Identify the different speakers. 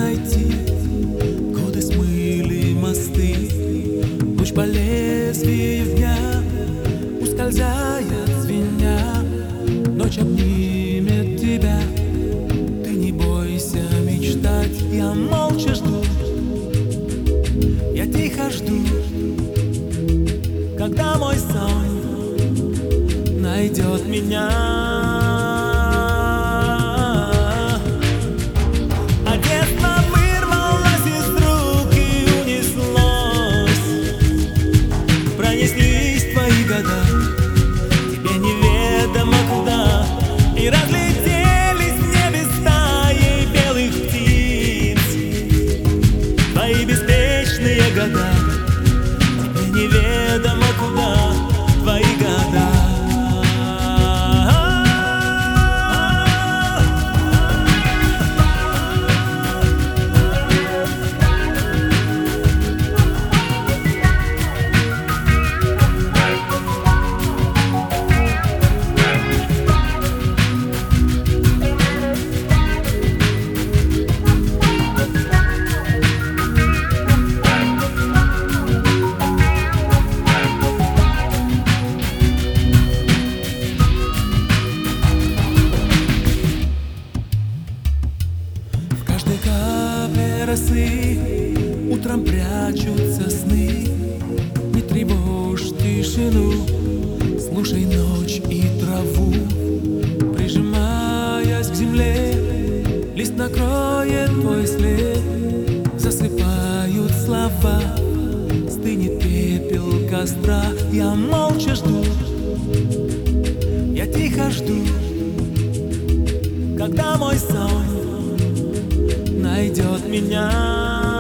Speaker 1: найти. Годы смыли мосты, луч по лезвию дня ускользает звеня. Ночь обнимет тебя, ты не бойся мечтать. Я молча жду, я тихо жду, когда мой сон найдет меня. И разлетелись в небе стаи белых птиц. Твои беспечные года, тебе неведомо куда твои года. Утром прячутся сны, не тревожь тишину, слушай ночь и траву. Прижимаясь к земле, лист накроет твой след. Засыпают слова, стынет пепел костра. Я молча жду, я тихо жду, когда мой сон найдет меня.